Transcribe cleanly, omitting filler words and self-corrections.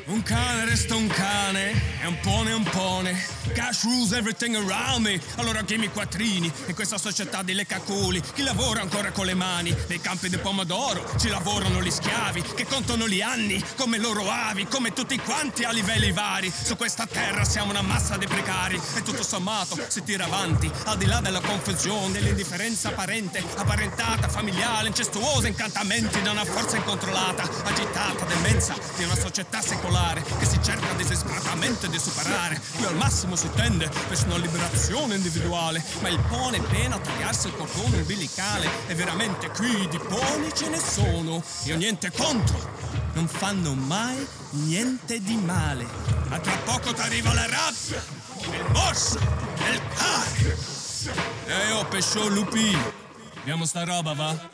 Un cane resta un cane, è un pone. Cash rules everything around me. Allora give quattrini. In questa società di leccaculi, chi lavora ancora con le mani? Nei campi di pomodoro ci lavorano gli schiavi, che contano gli anni come loro avi, come tutti quanti a livelli vari. Su questa terra siamo una massa di precari e tutto sommato si tira avanti, al di là della confusione, dell'indifferenza apparente, apparentata, familiare, incestuosa, incantamenti da una forza incontrollata, agitata, demenza di una società secolare che si cerca disesperatamente di superare. Qui al massimo si tende verso una liberazione individuale, ma il pone pena a tagliarsi il cordone umbilicale. E veramente qui di poni ce ne sono, io niente contro, non fanno mai niente di male. Ma tra poco t'arriva la rabbia, il morso, il cane. Ehi oh pesciò lupi, abbiamo sta roba va?